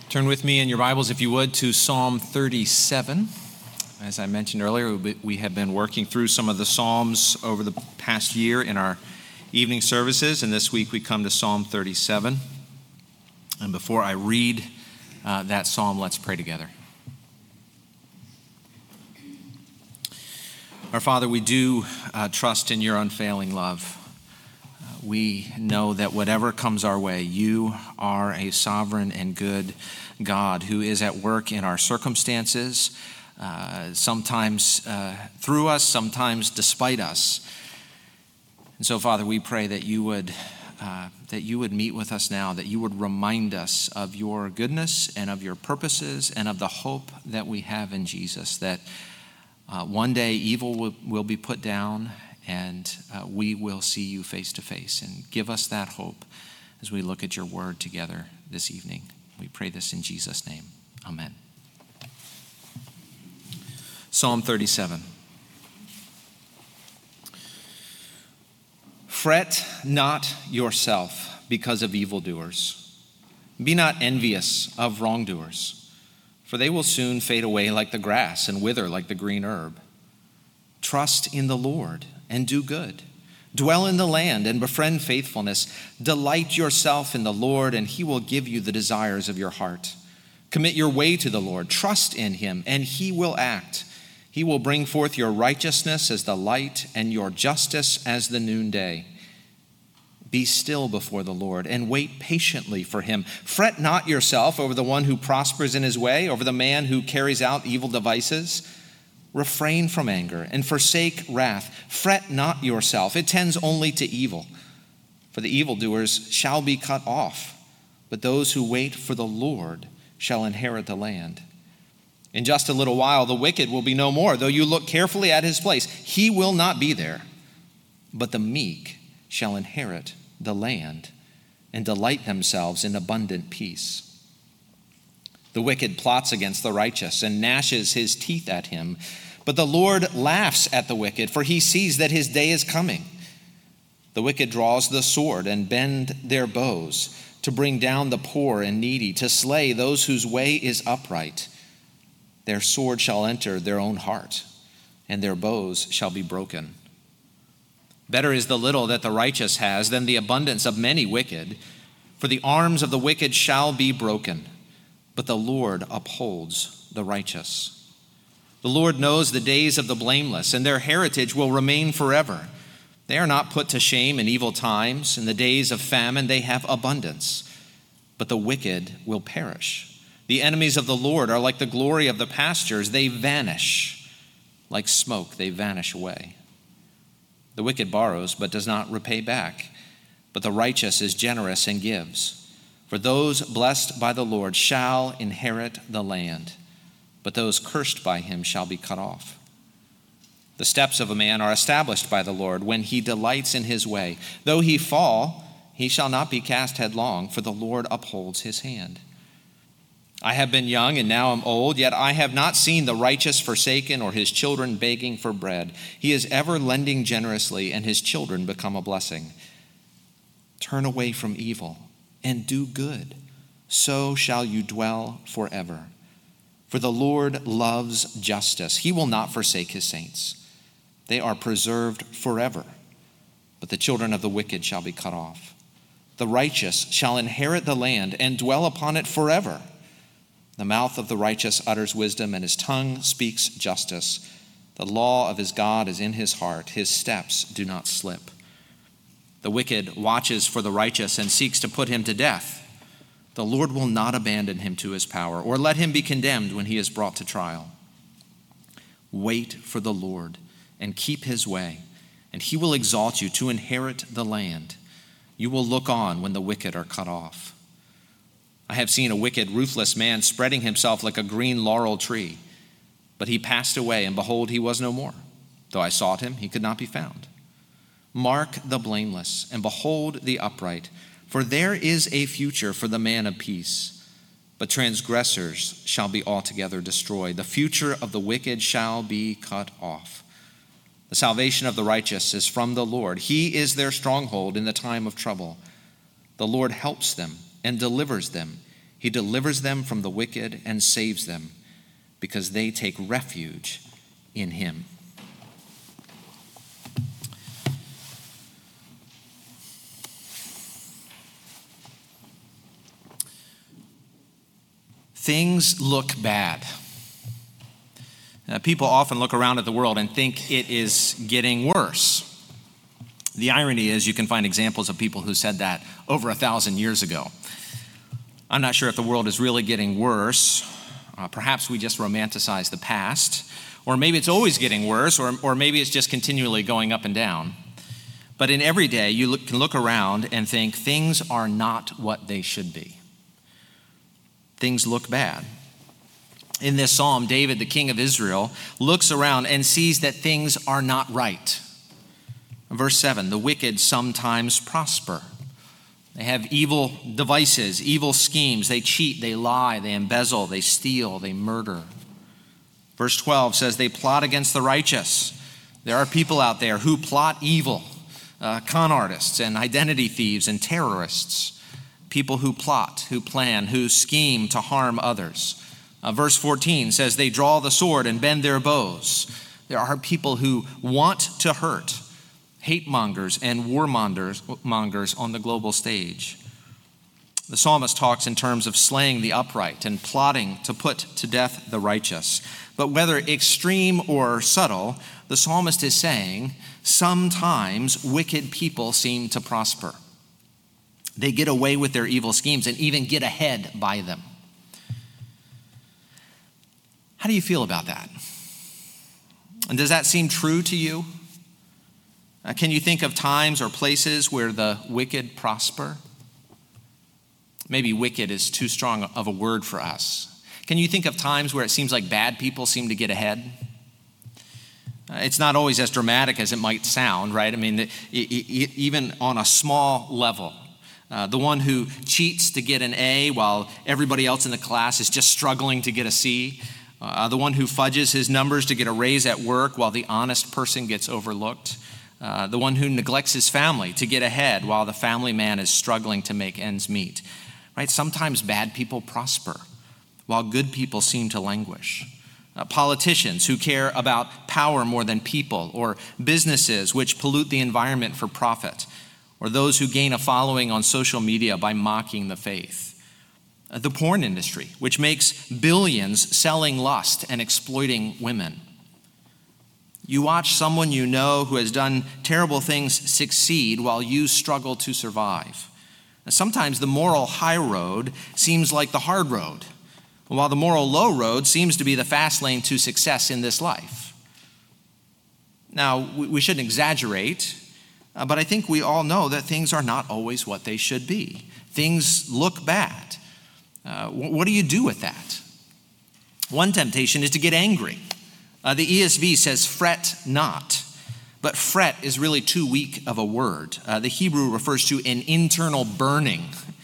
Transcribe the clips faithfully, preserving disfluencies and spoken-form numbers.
Turn with me in your Bibles, if you would, to Psalm thirty-seven. As I mentioned earlier, we have been working through some of the Psalms over the past year in our evening services, and this week we come to Psalm thirty-seven. And before I read uh, that psalm, let's pray together. Our Father, we do uh, trust in your unfailing love. Uh, we know that whatever comes our way, you are a sovereign and good God who is at work in our circumstances, uh, sometimes uh, through us, sometimes despite us. And so, Father, we pray that you would uh, that you would meet with us now, that you would remind us of your goodness and of your purposes and of the hope that we have in Jesus, that uh, one day evil will, will be put down and uh, we will see you face to face. And give us that hope as we look at your word together this evening. We pray this in Jesus' name. Amen. Psalm thirty-seven. Fret not yourself because of evildoers. Be not envious of wrongdoers, for they will soon fade away like the grass and wither like the green herb. Trust in the Lord and do good. Dwell in the land and befriend faithfulness. Delight yourself in the Lord, and he will give you the desires of your heart. Commit your way to the Lord. Trust in him, and he will act. He will bring forth your righteousness as the light and your justice as the noonday. Be still before the Lord and wait patiently for him. Fret not yourself over the one who prospers in his way, over the man who carries out evil devices. Refrain from anger and forsake wrath. Fret not yourself. It tends only to evil. For the evildoers shall be cut off, but those who wait for the Lord shall inherit the land. In just a little while, the wicked will be no more. Though you look carefully at his place, he will not be there. But the meek shall inherit the land and delight themselves in abundant peace. The wicked plots against the righteous and gnashes his teeth at him. But the Lord laughs at the wicked, for he sees that his day is coming. The wicked draws the sword and bend their bows to bring down the poor and needy, to slay those whose way is upright. Their sword shall enter their own heart, and their bows shall be broken. Better is the little that the righteous has than the abundance of many wicked, for the arms of the wicked shall be broken, but the Lord upholds the righteous. The Lord knows the days of the blameless, and their heritage will remain forever. They are not put to shame in evil times. In the days of famine they have abundance, but the wicked will perish. The enemies of the Lord are like the glory of the pastures. They vanish. Like smoke, they vanish away. The wicked borrows, but does not repay back, but the righteous is generous and gives. For those blessed by the Lord shall inherit the land, but those cursed by him shall be cut off. The steps of a man are established by the Lord when he delights in his way. Though he fall, he shall not be cast headlong, for the Lord upholds his hand. I have been young and now am old, yet I have not seen the righteous forsaken or his children begging for bread. He is ever lending generously, and his children become a blessing. Turn away from evil and do good, so shall you dwell forever. For the Lord loves justice. He will not forsake his saints. They are preserved forever, but the children of the wicked shall be cut off. The righteous shall inherit the land and dwell upon it forever. The mouth of the righteous utters wisdom, and his tongue speaks justice. The law of his God is in his heart. His steps do not slip. The wicked watches for the righteous and seeks to put him to death. The Lord will not abandon him to his power, or let him be condemned when he is brought to trial. Wait for the Lord and keep his way, and he will exalt you to inherit the land. You will look on when the wicked are cut off. I have seen a wicked, ruthless man spreading himself like a green laurel tree, but he passed away, and behold, he was no more. Though I sought him, he could not be found. Mark the blameless, and behold the upright, for there is a future for the man of peace. But transgressors shall be altogether destroyed. The future of the wicked shall be cut off. The salvation of the righteous is from the Lord. He is their stronghold in the time of trouble. The Lord helps them and delivers them. He delivers them from the wicked and saves them because they take refuge in him. Things look bad. Uh, people often look around at the world and think it is getting worse. The irony is you can find examples of people who said that over a thousand years ago. I'm not sure if the world is really getting worse. Uh, perhaps we just romanticize the past. Or maybe it's always getting worse, or, or maybe it's just continually going up and down. But in every day, you look, can look around and think things are not what they should be. Things look bad. In this psalm, David, the king of Israel, looks around and sees that things are not right. Verse seven, the wicked sometimes prosper. They have evil devices, evil schemes. They cheat, they lie, they embezzle, they steal, they murder. Verse twelve says they plot against the righteous. There are people out there who plot evil, uh, con artists and identity thieves and terrorists. People who plot, who plan, who scheme to harm others. Uh, verse fourteen says they draw the sword and bend their bows. There are people who want to hurt, hate mongers and warmongers mongers on the global stage. The psalmist talks in terms of slaying the upright and plotting to put to death the righteous. But whether extreme or subtle, the psalmist is saying sometimes wicked people seem to prosper. They get away with their evil schemes and even get ahead by them. How do you feel about that? And does that seem true to you? Uh, can you think of times or places where the wicked prosper? Maybe wicked is too strong of a word for us. Can you think of times where it seems like bad people seem to get ahead? Uh, it's not always as dramatic as it might sound, right? I mean, it, it, even on a small level. Uh, the one who cheats to get an A while everybody else in the class is just struggling to get a C. Uh, the one who fudges his numbers to get a raise at work while the honest person gets overlooked. Uh, the one who neglects his family to get ahead while the family man is struggling to make ends meet. Right? Sometimes bad people prosper while good people seem to languish. Uh, politicians who care about power more than people, or businesses which pollute the environment for profit, or those who gain a following on social media by mocking the faith. Uh, the porn industry, which makes billions selling lust and exploiting women. You watch someone you know who has done terrible things succeed while you struggle to survive. Now, sometimes the moral high road seems like the hard road, while the moral low road seems to be the fast lane to success in this life. Now, we shouldn't exaggerate, uh, but I think we all know that things are not always what they should be. Things look bad. Uh, what do you do with that? One temptation is to get angry. Uh, the E S V says, fret not. But fret is really too weak of a word. Uh, the Hebrew refers to an internal burning.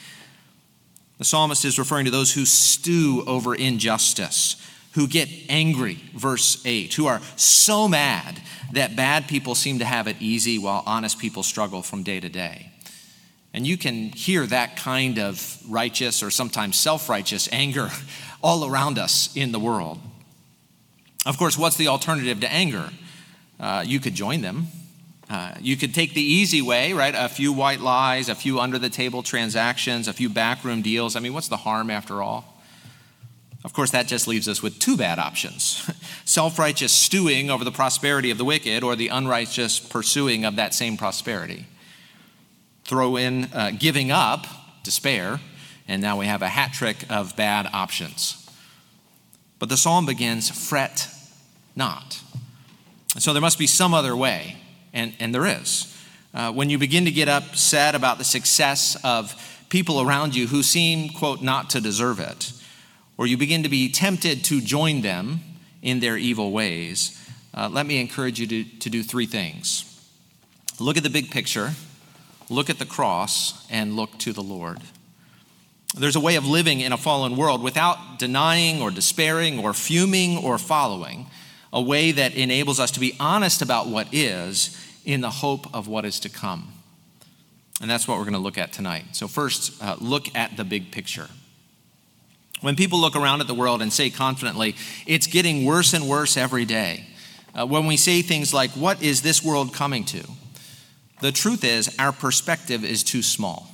The psalmist is referring to those who stew over injustice, who get angry, verse eight, who are so mad that bad people seem to have it easy while honest people struggle from day to day. And you can hear that kind of righteous or sometimes self-righteous anger all around us in the world. Of course, what's the alternative to anger? Uh, you could join them. Uh, you could take the easy way, right? A few white lies, a few under-the-table transactions, a few backroom deals. I mean, what's the harm after all? Of course, that just leaves us with two bad options. Self-righteous stewing over the prosperity of the wicked, or the unrighteous pursuing of that same prosperity. Throw in uh, giving up, despair, and now we have a hat trick of bad options. But the psalm begins, fret not. So there must be some other way, and, and there is. Uh, when you begin to get upset about the success of people around you who seem, quote, not to deserve it, or you begin to be tempted to join them in their evil ways, uh, let me encourage you to, to do three things. Look at the big picture, look at the cross, and look to the Lord. There's a way of living in a fallen world without denying or despairing or fuming or following, a way that enables us to be honest about what is in the hope of what is to come. And that's what we're going to look at tonight. So first, uh, look at the big picture. When people look around at the world and say confidently, it's getting worse and worse every day, uh, when we say things like, what is this world coming to? The truth is, our perspective is too small.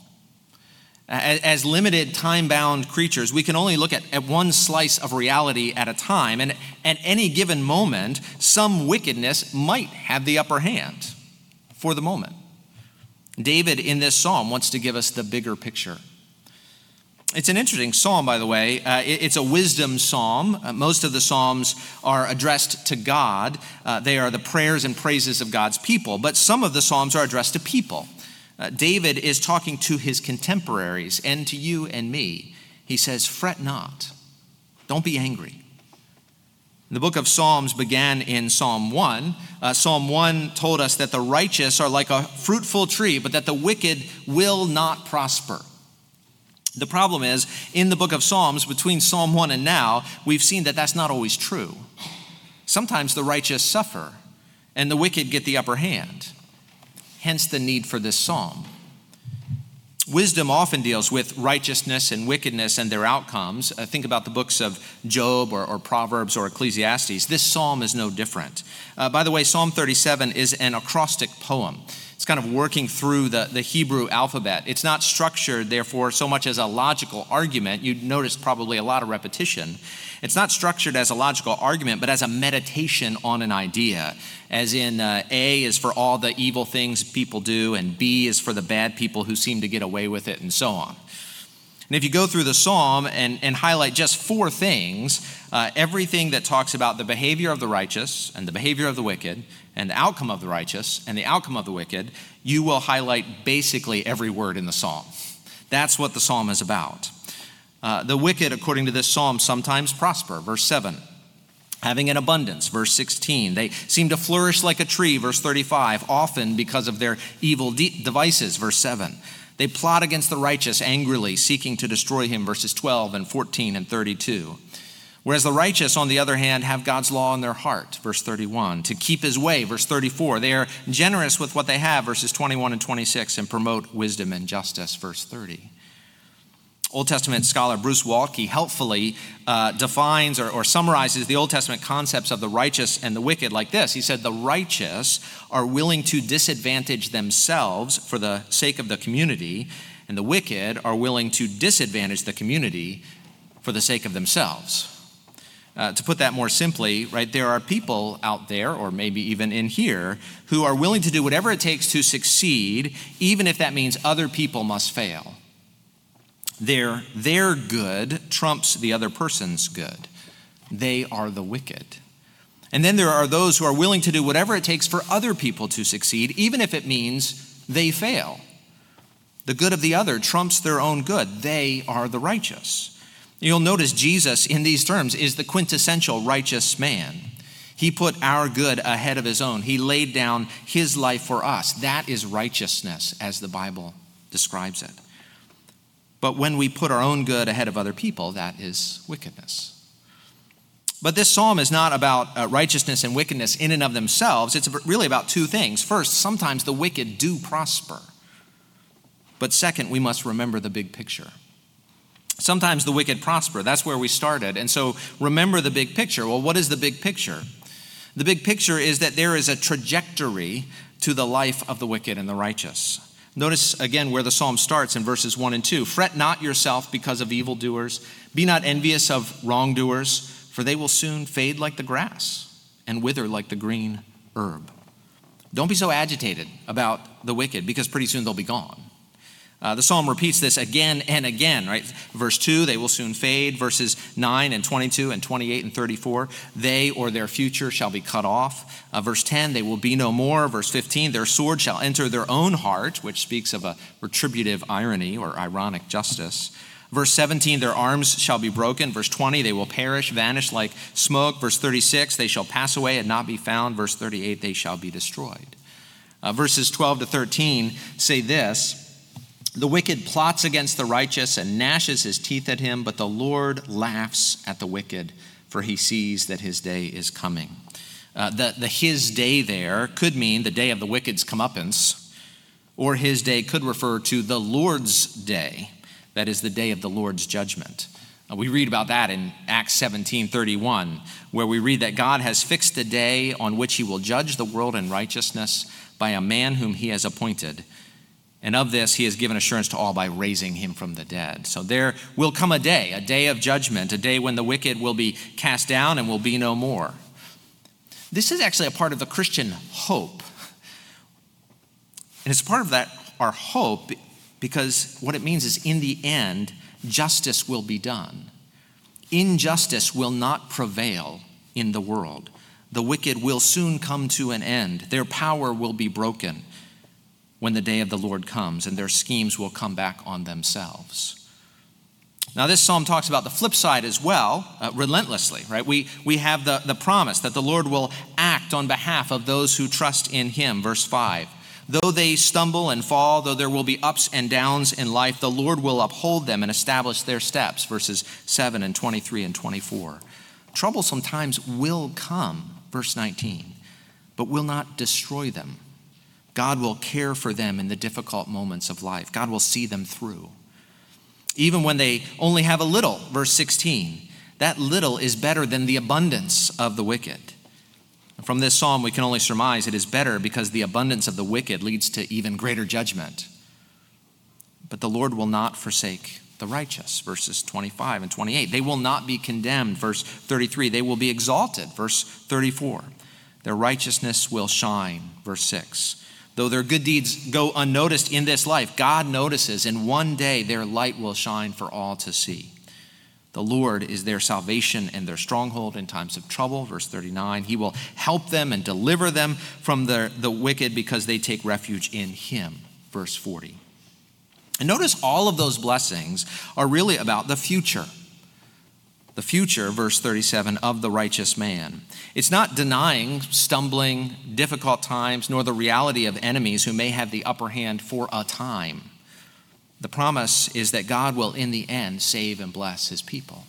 As limited, time-bound creatures, we can only look at, at one slice of reality at a time, and at any given moment, some wickedness might have the upper hand for the moment. David, in this psalm, wants to give us the bigger picture. It's an interesting psalm, by the way. Uh, it, it's a wisdom psalm. Uh, most of the psalms are addressed to God. Uh, they are the prayers and praises of God's people, but some of the psalms are addressed to people. Uh, David is talking to his contemporaries and to you and me. He says, fret not. Don't be angry. The book of Psalms began in Psalm one. Uh, Psalm one told us that the righteous are like a fruitful tree, but that the wicked will not prosper. The problem is, in the book of Psalms, between Psalm one and now, we've seen that that's not always true. Sometimes the righteous suffer and the wicked get the upper hand. Hence the need for this psalm. Wisdom often deals with righteousness and wickedness and their outcomes. Uh, think about the books of Job or, or Proverbs or Ecclesiastes. This psalm is no different. Uh, by the way, Psalm thirty-seven is an acrostic poem. It's kind of working through the, the Hebrew alphabet. It's not structured, therefore, so much as a logical argument. You'd notice probably a lot of repetition. It's not structured as a logical argument, but as a meditation on an idea. As in, uh, A is for all the evil things people do, and B is for the bad people who seem to get away with it, and so on. And if you go through the psalm and, and highlight just four things, uh, everything that talks about the behavior of the righteous and the behavior of the wicked and the outcome of the righteous and the outcome of the wicked, you will highlight basically every word in the psalm. That's what the psalm is about. Uh, the wicked, according to this psalm, sometimes prosper, verse seven. Having an abundance, verse sixteen. They seem to flourish like a tree, verse thirty-five, often because of their evil de- devices, verse seven. They plot against the righteous angrily, seeking to destroy him, verses twelve and fourteen and thirty-two. Whereas the righteous, on the other hand, have God's law in their heart, verse thirty-one, to keep his way, verse thirty-four. They are generous with what they have, verses twenty-one and twenty-six, and promote wisdom and justice, verse thirty. Old Testament scholar Bruce Waltke helpfully uh, defines or, or summarizes the Old Testament concepts of the righteous and the wicked like this. He said, the righteous are willing to disadvantage themselves for the sake of the community, and the wicked are willing to disadvantage the community for the sake of themselves. Uh, to put that more simply, right, there are people out there, or maybe even in here, who are willing to do whatever it takes to succeed, even if that means other people must fail. Their, their good trumps the other person's good. They are the wicked. And then there are those who are willing to do whatever it takes for other people to succeed, even if it means they fail. The good of the other trumps their own good. They are the righteous. You'll notice Jesus in these terms is the quintessential righteous man. He put our good ahead of his own. He laid down his life for us. That is righteousness as the Bible describes it. But when we put our own good ahead of other people, that is wickedness. But this psalm is not about uh, righteousness and wickedness in and of themselves. It's really about two things. First, sometimes the wicked do prosper. But second, we must remember the big picture. Sometimes the wicked prosper. That's where we started. And so remember the big picture. Well, what is the big picture? The big picture is that there is a trajectory to the life of the wicked and the righteous. Notice again where the psalm starts in verses one and two. Fret not yourself because of evildoers. Be not envious of wrongdoers, for they will soon fade like the grass and wither like the green herb. Don't be so agitated about the wicked, because pretty soon they'll be gone. Uh, the psalm repeats this again and again, right? Verse two, they will soon fade. Verses nine and twenty-two and twenty-eight and thirty-four, they or their future shall be cut off. Uh, verse ten, they will be no more. Verse fifteen, their sword shall enter their own heart, which speaks of a retributive irony or ironic justice. Verse seventeen, their arms shall be broken. Verse twenty, they will perish, vanish like smoke. Verse thirty-six, they shall pass away and not be found. Verse thirty-eight, they shall be destroyed. Uh, verses twelve to thirteen say this: the wicked plots against the righteous and gnashes his teeth at him, but the Lord laughs at the wicked, for he sees that his day is coming. Uh, the, the his day there could mean the day of the wicked's comeuppance, or his day could refer to the Lord's day, that is the day of the Lord's judgment. We read about that in Acts seventeen thirty-one, where we read that God has fixed a day on which he will judge the world in righteousness by a man whom he has appointed. And of this he has given assurance to all by raising him from the dead. So there will come a day, a day of judgment, a day when the wicked will be cast down and will be no more. This is actually a part of the Christian hope. And it's part of that, our hope, because what it means is in the end, justice will be done. Injustice will not prevail in the world. The wicked will soon come to an end. Their power will be broken when the day of the Lord comes, and their schemes will come back on themselves. Now, this psalm talks about the flip side as well, uh, relentlessly, right? We, we have the, the promise that the Lord will act on behalf of those who trust in him. Verse five, though they stumble and fall, though there will be ups and downs in life, the Lord will uphold them and establish their steps. Verses seven and twenty-three and twenty-four. Troublesome times will come, verse nineteen, but will not destroy them. God will care for them in the difficult moments of life. God will see them through. Even when they only have a little, verse sixteen, that little is better than the abundance of the wicked. From this psalm, we can only surmise it is better because the abundance of the wicked leads to even greater judgment. But the Lord will not forsake the righteous, verses twenty-five and twenty-eight. They will not be condemned, verse thirty-three. They will be exalted, verse thirty-four. Their righteousness will shine, verse six. Though their good deeds go unnoticed in this life, God notices, and one day their light will shine for all to see. The Lord is their salvation and their stronghold in times of trouble, verse thirty-nine. He will help them and deliver them from the, the wicked because they take refuge in him, verse forty. And notice all of those blessings are really about the future. The future, verse thirty-seven, of the righteous man. It's not denying stumbling, difficult times, nor the reality of enemies who may have the upper hand for a time. The promise is that God will, in the end, save and bless his people.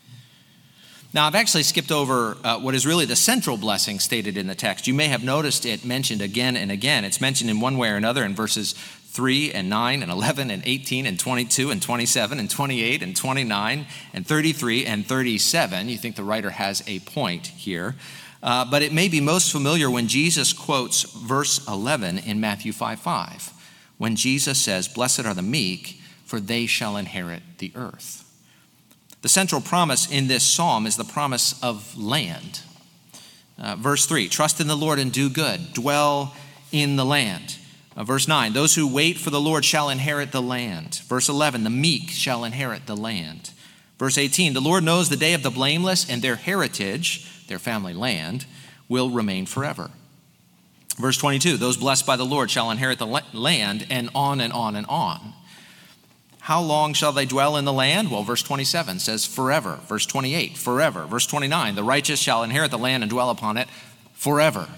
Now, I've actually skipped over uh, what is really the central blessing stated in the text. You may have noticed it mentioned again and again. It's mentioned in one way or another in verses three and nine and eleven and eighteen and twenty-two and twenty-seven and twenty-eight and twenty-nine and thirty-three and thirty-seven. You think the writer has a point here. Uh, but it may be most familiar when Jesus quotes verse eleven in Matthew five five, when Jesus says, "Blessed are the meek, for they shall inherit the earth." The central promise in this psalm is the promise of land. Uh, verse three, trust in the Lord and do good, dwell in the land. Uh, verse nine, those who wait for the Lord shall inherit the land. Verse eleven, the meek shall inherit the land. Verse eighteen, the Lord knows the day of the blameless, and their heritage, their family land, will remain forever. Verse twenty-two, those blessed by the Lord shall inherit the land, and on and on and on. How long shall they dwell in the land? Well, verse twenty-seven says forever. Verse twenty-eight, forever. Verse twenty-nine, the righteous shall inherit the land and dwell upon it forever.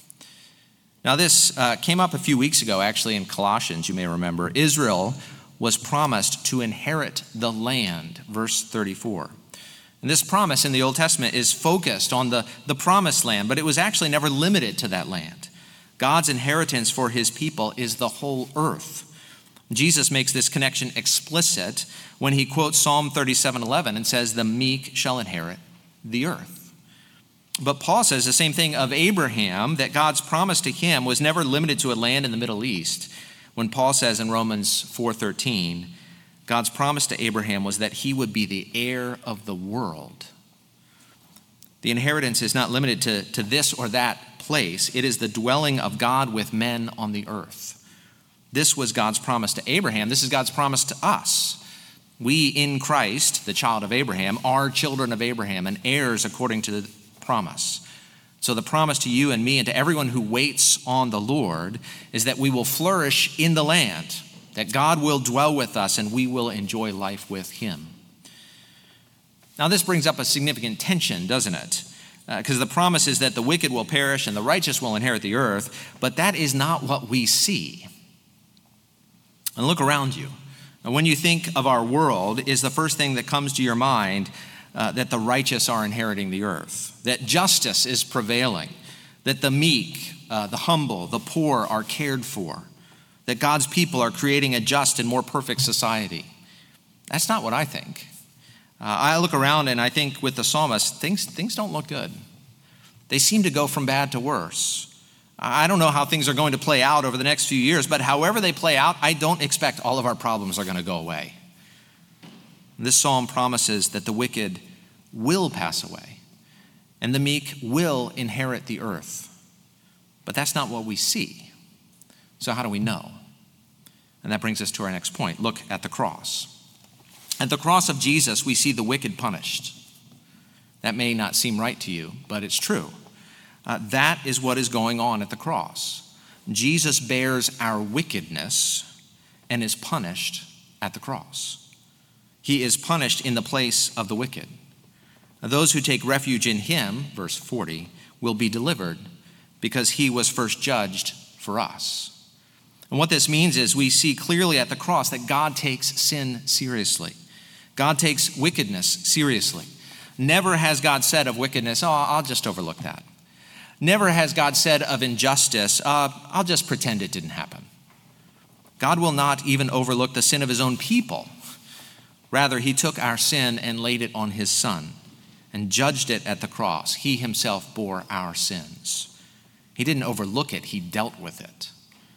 Now this uh, came up a few weeks ago, actually, in Colossians, you may remember. Israel was promised to inherit the land, verse thirty-four. And this promise in the Old Testament is focused on the, the promised land, but it was actually never limited to that land. God's inheritance for his people is the whole earth. Jesus makes this connection explicit when he quotes Psalm thirty-seven eleven and says, the meek shall inherit the earth. But Paul says the same thing of Abraham, that God's promise to him was never limited to a land in the Middle East. When Paul says in Romans four thirteen, God's promise to Abraham was that he would be the heir of the world. The inheritance is not limited to, to this or that place. It is the dwelling of God with men on the earth. This was God's promise to Abraham. This is God's promise to us. We in Christ, the child of Abraham, are children of Abraham and heirs according to the promise. So the promise to you and me and to everyone who waits on the Lord is that we will flourish in the land, that God will dwell with us and we will enjoy life with him. Now this brings up a significant tension, doesn't it? Because uh, the promise is that the wicked will perish and the righteous will inherit the earth, but that is not what we see. And look around you. And when you think of our world, is the first thing that comes to your mind uh, that the righteous are inheriting the earth, that justice is prevailing, that the meek, uh, the humble, the poor are cared for, that God's people are creating a just and more perfect society? That's not what I think. Uh, I look around and I think with the psalmist, things, things don't look good. They seem to go from bad to worse. I don't know how things are going to play out over the next few years, but however they play out, I don't expect all of our problems are going to go away. This psalm promises that the wicked will pass away and the meek will inherit the earth. But that's not what we see. So how do we know? And that brings us to our next point. Look at the cross. At the cross of Jesus, we see the wicked punished. That may not seem right to you, but it's true. Uh, that is what is going on at the cross. Jesus bears our wickedness and is punished at the cross. He is punished in the place of the wicked. Now, those who take refuge in him, verse forty, will be delivered because he was first judged for us. And what this means is we see clearly at the cross that God takes sin seriously. God takes wickedness seriously. Never has God said of wickedness, oh, I'll just overlook that. Never has God said of injustice, uh, I'll just pretend it didn't happen. God will not even overlook the sin of his own people. Rather, he took our sin and laid it on his son and judged it at the cross. He himself bore our sins. He didn't overlook it, he dealt with it.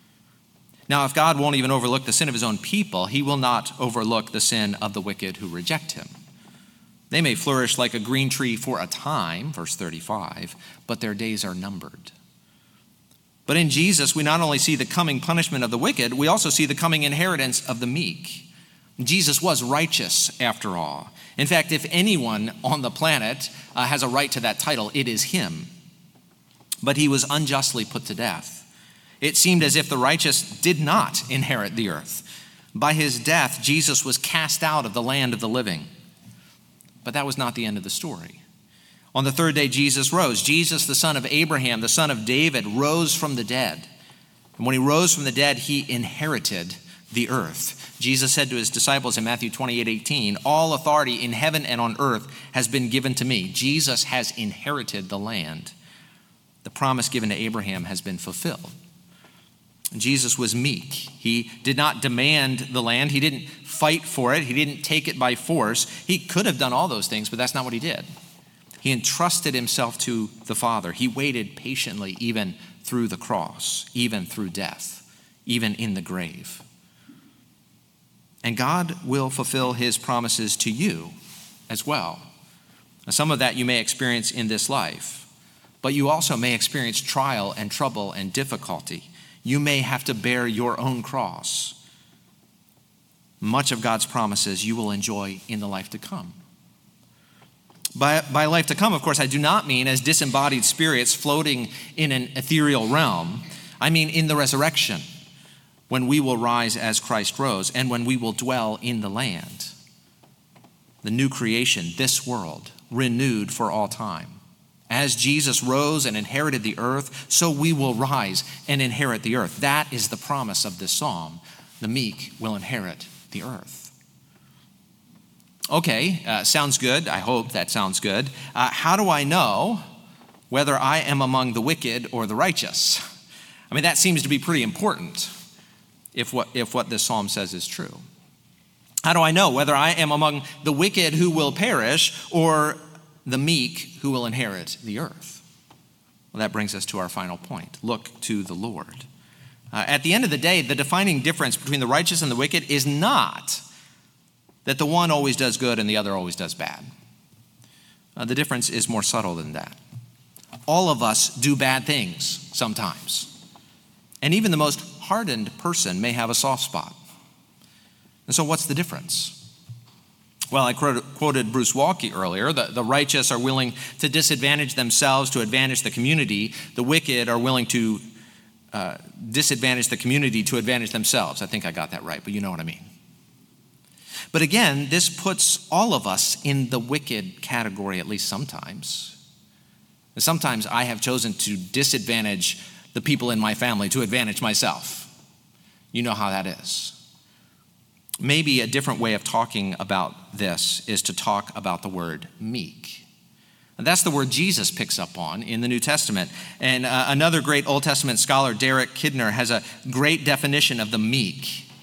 Now, if God won't even overlook the sin of his own people, he will not overlook the sin of the wicked who reject him. They may flourish like a green tree for a time, verse thirty-five, but their days are numbered. But in Jesus, we not only see the coming punishment of the wicked, we also see the coming inheritance of the meek. Jesus was righteous, after all. In fact, if anyone on the planet uh, has a right to that title, it is him. But he was unjustly put to death. It seemed as if the righteous did not inherit the earth. By his death, Jesus was cast out of the land of the living. But that was not the end of the story. On the third day, Jesus rose. Jesus, the son of Abraham, the son of David, rose from the dead. And when he rose from the dead, he inherited the earth. Jesus said to his disciples in Matthew twenty-eight eighteen, all authority in heaven and on earth has been given to me. Jesus has inherited the land. The promise given to Abraham has been fulfilled. Jesus was meek. He did not demand the land. He didn't fight for it. He didn't take it by force. He could have done all those things, but that's not what he did. He entrusted himself to the Father. He waited patiently even through the cross, even through death, even in the grave. And God will fulfill his promises to you as well. Some of that you may experience in this life, but you also may experience trial and trouble and difficulty. You may have to bear your own cross. Much of God's promises you will enjoy in the life to come. By, by life to come, of course, I do not mean as disembodied spirits floating in an ethereal realm. I mean in the resurrection, when we will rise as Christ rose and when we will dwell in the land. The new creation, this world, renewed for all time. As Jesus rose and inherited the earth, so we will rise and inherit the earth. That is the promise of this psalm. The meek will inherit the earth. Okay, uh, sounds good. I hope that sounds good. Uh, how do I know whether I am among the wicked or the righteous? I mean, that seems to be pretty important if what, if what this psalm says is true. How do I know whether I am among the wicked who will perish or the meek who will inherit the earth? Well, that brings us to our final point. Look to the Lord. Uh, at the end of the day, the defining difference between the righteous and the wicked is not that the one always does good and the other always does bad. Uh, the difference is more subtle than that. All of us do bad things sometimes. And even the most hardened person may have a soft spot. And so what's the difference? Well, I quoted Bruce Waltke earlier. The, the righteous are willing to disadvantage themselves to advantage the community. The wicked are willing to uh, disadvantage the community to advantage themselves. I think I got that right, but you know what I mean. But again, this puts all of us in the wicked category, at least sometimes. And sometimes I have chosen to disadvantage the people in my family to advantage myself. You know how that is. Maybe a different way of talking about this is to talk about the word meek. And that's the word Jesus picks up on in the New Testament. And uh, another great Old Testament scholar, Derek Kidner, has a great definition of the meek.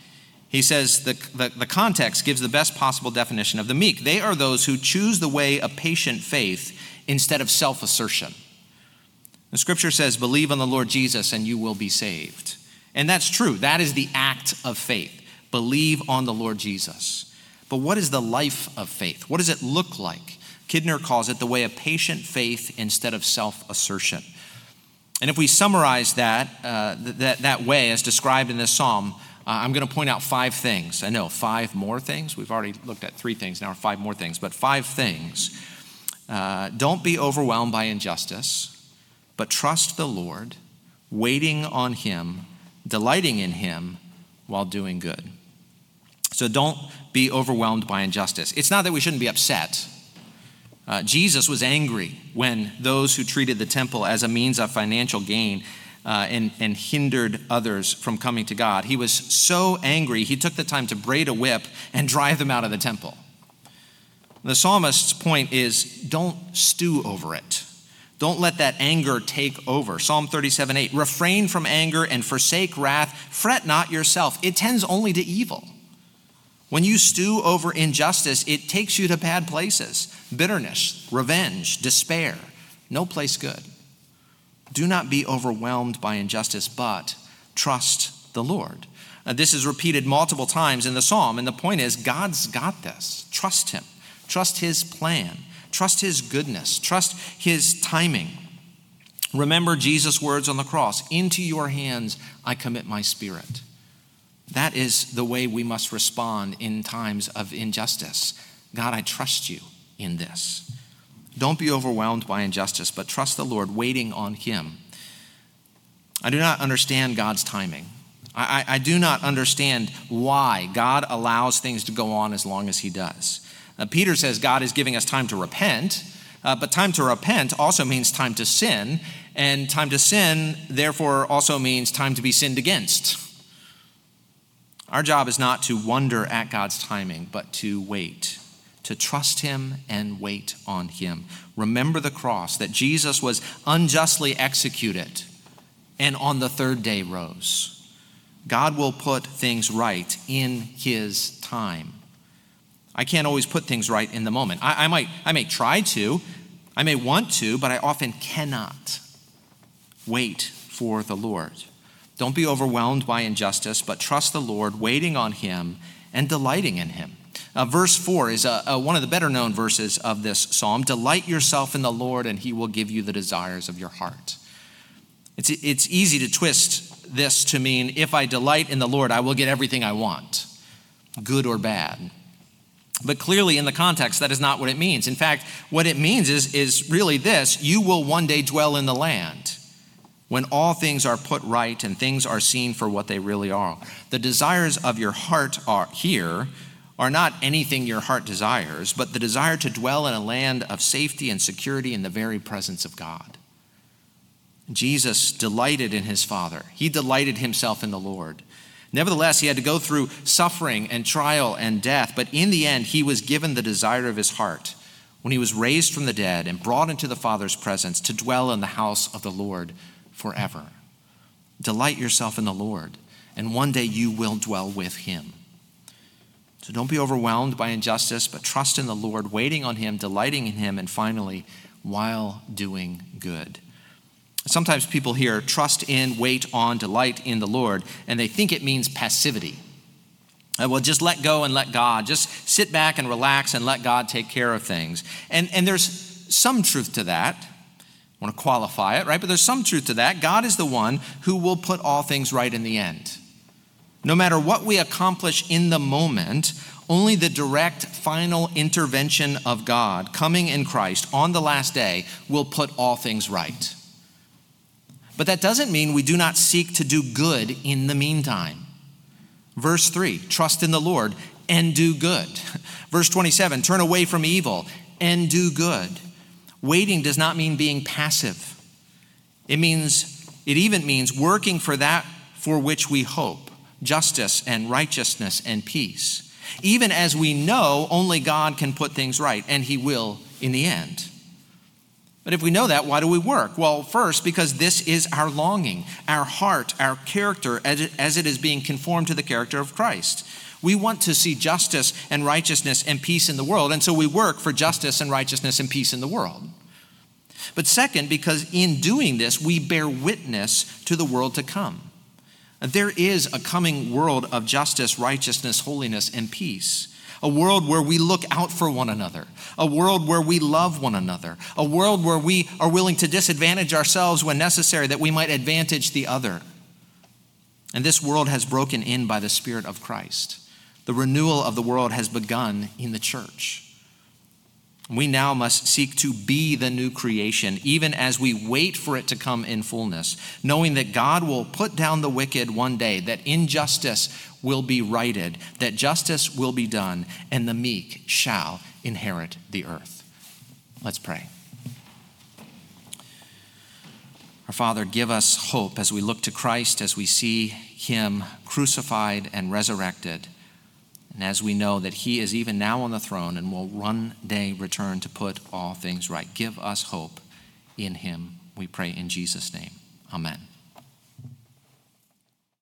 He says the, the, the context gives the best possible definition of the meek. They are those who choose the way of patient faith instead of self-assertion. The scripture says, believe on the Lord Jesus and you will be saved. And that's true. That is the act of faith. Believe on the Lord Jesus. But what is the life of faith? What does it look like? Kidner calls it the way of patient faith instead of self-assertion. And if we summarize that, uh, that, that way as described in this psalm, Uh, I'm going to point out five things. I know, five more things. We've already looked at three things, now five more things, but five things. Uh, don't be overwhelmed by injustice, but trust the Lord, waiting on him, delighting in him while doing good. So don't be overwhelmed by injustice. It's not that we shouldn't be upset. Uh, Jesus was angry when those who treated the temple as a means of financial gain Uh, and, and hindered others from coming to God. He was so angry, he took the time to braid a whip and drive them out of the temple. The psalmist's point is, don't stew over it. Don't let that anger take over. Psalm thirty-seven eight, refrain from anger and forsake wrath. Fret not yourself. It tends only to evil. When you stew over injustice, it takes you to bad places. Bitterness, revenge, despair. No place good. Do not be overwhelmed by injustice, but trust the Lord. Uh, this is repeated multiple times in the psalm, and the point is, God's got this. Trust him. Trust his plan. Trust his goodness. Trust his timing. Remember Jesus' words on the cross, into your hands I commit my spirit. That is the way we must respond in times of injustice. God, I trust you in this. Don't be overwhelmed by injustice, but trust the Lord, waiting on him. I do not understand God's timing. I, I, I do not understand why God allows things to go on as long as he does. Uh, Peter says God is giving us time to repent, uh, but time to repent also means time to sin, and time to sin, therefore, also means time to be sinned against. Our job is not to wonder at God's timing, but to wait. To trust him and wait on him. Remember the cross, that Jesus was unjustly executed and on the third day rose. God will put things right in his time. I can't always put things right in the moment. I, I might, I may try to, I may want to, but I often cannot. Wait for the Lord. Don't be overwhelmed by injustice, but trust the Lord, waiting on him and delighting in him. Uh, verse four is uh, uh, one of the better known verses of this psalm. Delight yourself in the Lord and he will give you the desires of your heart. It's, it's easy to twist this to mean if I delight in the Lord, I will get everything I want, good or bad. But clearly in the context, that is not what it means. In fact, what it means is, is really this: you will one day dwell in the land when all things are put right and things are seen for what they really are. The desires of your heart are here are not anything your heart desires, but the desire to dwell in a land of safety and security in the very presence of God. Jesus delighted in his Father. He delighted himself in the Lord. Nevertheless, he had to go through suffering and trial and death, but in the end, he was given the desire of his heart when he was raised from the dead and brought into the Father's presence to dwell in the house of the Lord forever. Delight yourself in the Lord, and one day you will dwell with him. So don't be overwhelmed by injustice, but trust in the Lord, waiting on him, delighting in him, and finally, while doing good. Sometimes people hear trust in, wait on, delight in the Lord, and they think it means passivity. Uh, well, just let go and let God. Just sit back and relax and let God take care of things. And, and there's some truth to that. I want to qualify it, right? But there's some truth to that. God is the one who will put all things right in the end. No matter what we accomplish in the moment, only the direct final intervention of God coming in Christ on the last day will put all things right. But that doesn't mean we do not seek to do good in the meantime. Verse three, trust in the Lord and do good. Verse twenty-seven, turn away from evil and do good. Waiting does not mean being passive. It means, it even means working for that for which we hope, justice and righteousness and peace. Even as we know only God can put things right, and he will in the end. But if we know that, why do we work? Well, first, because this is our longing, our heart, our character as it, as it is being conformed to the character of Christ. We want to see justice and righteousness and peace in the world, and so we work for justice and righteousness and peace in the world. But second, because in doing this, we bear witness to the world to come. There is a coming world of justice, righteousness, holiness, and peace. A world where we look out for one another. A world where we love one another. A world where we are willing to disadvantage ourselves when necessary that we might advantage the other. And this world has broken in by the Spirit of Christ. The renewal of the world has begun in the church. We now must seek to be the new creation, even as we wait for it to come in fullness, knowing that God will put down the wicked one day, that injustice will be righted, that justice will be done, and the meek shall inherit the earth. Let's pray. Our Father, give us hope as we look to Christ, as we see him crucified and resurrected, and as we know that he is even now on the throne and will one day return to put all things right. Give us hope in him, we pray in Jesus' name. Amen.